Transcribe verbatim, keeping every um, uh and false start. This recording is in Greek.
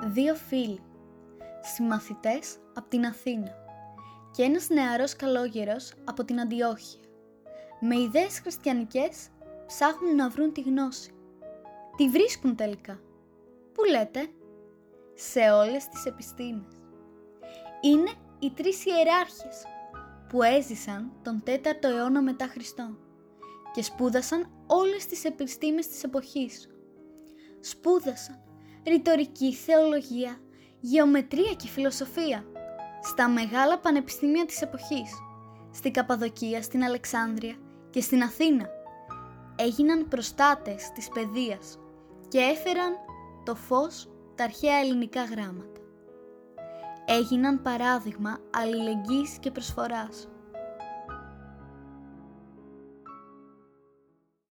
Δύο φίλοι, συμμαθητές από την Αθήνα και ένας νεαρός καλόγερος από την Αντιόχεια, με ιδέες χριστιανικές ψάχνουν να βρουν τη γνώση. Τι βρίσκουν τελικά? Πού λέτε? Σε όλες τις επιστήμες. Είναι οι τρεις ιεράρχες που έζησαν τον τέταρτο αιώνα μετά Χριστόν και σπούδασαν όλες τις επιστήμες της εποχής. Σπούδασαν ρητορική, θεολογία, γεωμετρία και φιλοσοφία στα μεγάλα πανεπιστήμια της εποχής, στην Καπαδοκία, στην Αλεξάνδρεια και στην Αθήνα. Έγιναν προστάτες της παιδείας και έφεραν το φως τα αρχαία ελληνικά γράμματα. Έγιναν παράδειγμα αλληλεγγύης και προσφοράς.